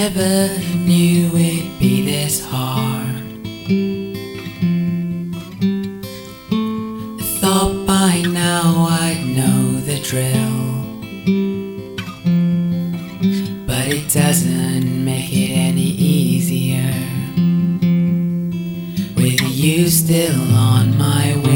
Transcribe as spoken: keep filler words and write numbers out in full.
never knew it'd be this hard. I thought by now I'd know the drill, but it doesn't make it any easier with you still on my way.